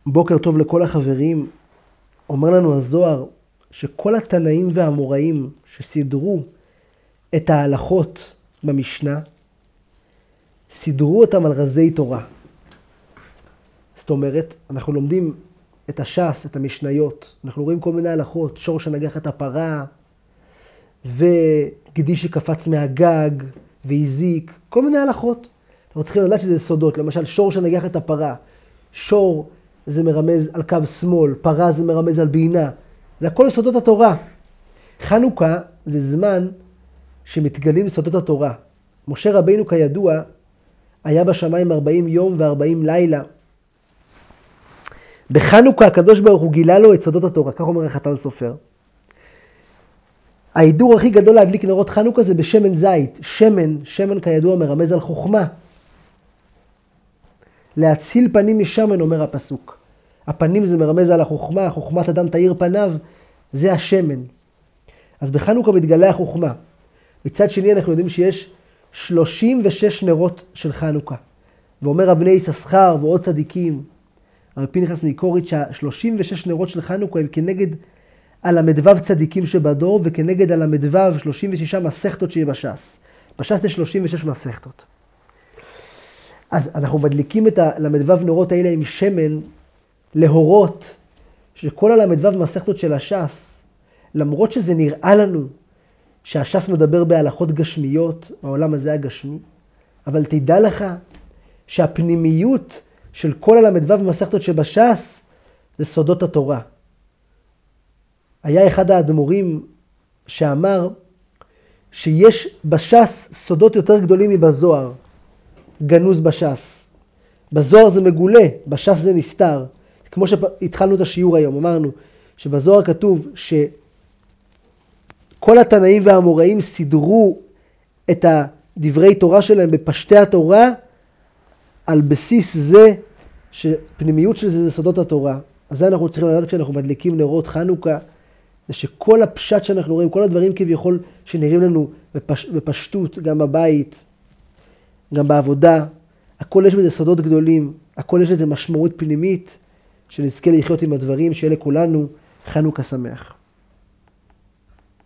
בוקר טוב לכל החברים. אומר לנו הזוהר שכל התנאים והאמוראים שסידרו את ההלכות במשנה, סידרו אותם על רזי תורה. זאת אומרת, אנחנו לומדים את הש"ס, את המשניות, אנחנו רואים כל מיני הלכות, שור שנגח את הפרה, וגדי שקפץ מהגג, והזיק, כל מיני הלכות. אנחנו צריכים לדעת שזה סודות, למשל שור שנגח את הפרה, שור זה מרמז על קו שמאל, פרה זה מרמז על בינה, זה הכל סודות התורה. חנוכה זה זמן שמתגלים סודות התורה. משה רבינו כידוע היה בשמיים 40 יום ו40 לילה. בחנוכה הקדוש ברוך הוא גילה לו את סודות התורה, כך אומר החתן סופר. ההידור הכי גדול להדליק נרות חנוכה זה בשמן זית. שמן כידוע מרמז על חוכמה. להציל פנים משמן אומר הפסוק. הפנים זה מרמז על החוכמה, חוכמת אדם תאיר פניו, זה השמן. אז בחנוכה מתגלה החוכמה. מצד שני אנחנו יודעים שיש 36 נרות של חנוכה. ואומר הבני יששכר ועוד צדיקים, רבי פנחס מקוריץ, שה-36 נרות של חנוכה הם כנגד הל"ו צדיקים שבדור, וכנגד הל"ו 36 מסכתות שיהיה בש"ס. בש"ס יש 36 מסכתות. אז אנחנו מדליקים את הל"ו נרות האלה עם שמן, להורות שכל הל"ו מסכתות של הש"ס, למרות שזה נראה לנו שהש"ס מדבר בהלכות גשמיות, העולם הזה הגשמי, אבל תדע לך שהפנימיות של כל הל"ו מסכתות שבש"ס זה סודות התורה. היה אחד האדמו"רים שאמר שיש בש"ס סודות יותר גדולים מבזוהר, גנוז בש"ס. בזוהר זה מגולה, בש"ס זה נסתר. כמו שהתחלנו את השיעור היום, אמרנו שבזוהר כתוב שכל התנאים והאמוראים סידרו את הדברי תורה שלהם בפשטי התורה, על בסיס זה שפנימיות של זה סודות התורה. אז זה אנחנו צריכים לדעת כשאנחנו מדליקים נרות חנוכה, זה שכל הפשט שאנחנו רואים, כל הדברים כביכול שנראים לנו בפשטות, גם בבית, גם בעבודה, הכל יש בזה סודות גדולים, הכל יש בזה משמעות פנימית, שנזכה לחיות עם הדברים, שיהיה לכולנו חנוכה שמח.